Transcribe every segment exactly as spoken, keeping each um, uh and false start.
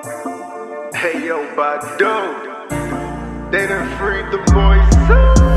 Hey yo, Badu, they done freed the boys too.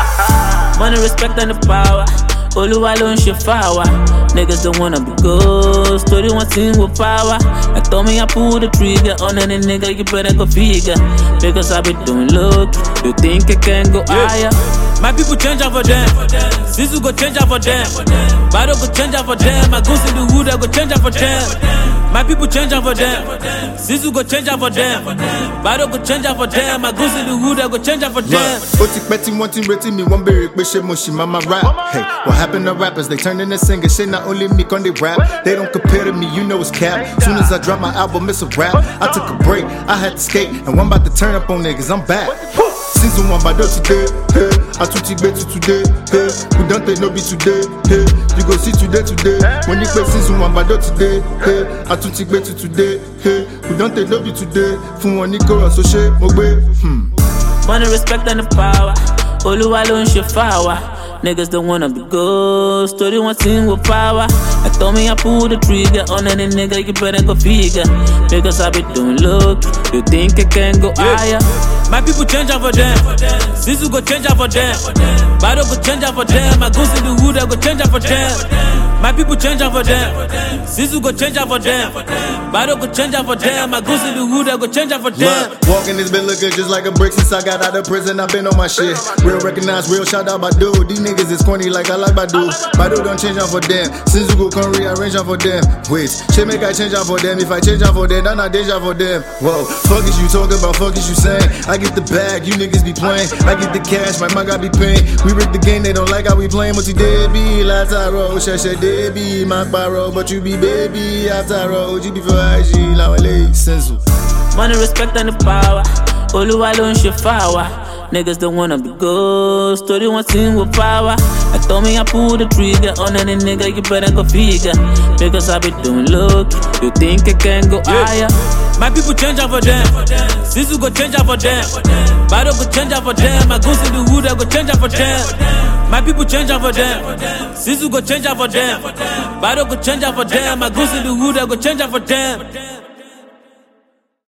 Money, respect, and the power. Oluwa ló ń ṣe fáwa. Niggas don't wanna be ghosts. Story one thing with power. Like told me I pull the trigger on any nigga, you better go figure. Because I be doing look. You think it can go higher? My people change up for them. Sisu go change up for them. Bado go change up for them. My goons in the wood, I go change up for them. My people change up for them. Sisu go change up for them. Bado go change up for them. My goons in the wood, I go change up for them. Ó ti pẹ́ tí wọ́n ti ń retí mi, wọ́n béèrè pé ṣé mo ṣì máa máa rap. Hey, what happened to rappers? They turned into singers. Shit, not only me can they rap. They don't compare to me, you know it's cap. Soon as I drop my album, it's a rap. I took a break, I had to skate, and one about to turn up on niggas. I'm back. Season one by today, hey. I switch it to today, hey. We don't take no be today, hey. You go see today, today. When you play season one by today, hey. I switch it to today, hey. We don't take no be today. Fún wọn ní kó so ṣe mo gbé. Hmm. Money, respect, and the power. Oluwa ló ń ṣe fáwa. Niggas don't wanna be ghosts. Story one thing with power. Like told me I pull the trigger on any nigga, you better go figure. Because I be doing look. You think it can go higher? My people change up for them. Sisu go change up for them. Bado go change up for them. My goons in the wood, I go change up for them. My people change up for them. Sisu go change up for them. Bado go change up for them. My goons in the wood, I go change up for them. Look, walking this been looking just like a brick since I got out of prison. I've been on my shit. Real recognize, real shout out Badu. These niggas is corny like I like Badu. Badu don't change up for them. Since you go come rearrange up for them. Wait, shit make I change up for them. If I change up for them, then I deja for them. Whoa, fuck is you talking about? Fuck is you saying? I get the bag, you niggas be playing. I get the cash, my mom got be paying. We rigged the game, they don't like how we playing. But you did be last I roll, Shasha did be my barrow. But you be baby after roll, you be for I G, now I lay sensu. Money, respect, and the power. Oluwa ló ń ṣe fáwa. Niggas don't wanna be ghosts. Story one thing with power. Like told me I pull the trigger on any nigga, you better go figure. Because I be doing look. You think it can go higher? My people change up for them. Sisu go change up for them. Bado go change up for them. My goons in the wood, I go change up for them. My people change up for them. Sisu go change up for them. Bado go change up for them. My goons in the wood, I go change up for them.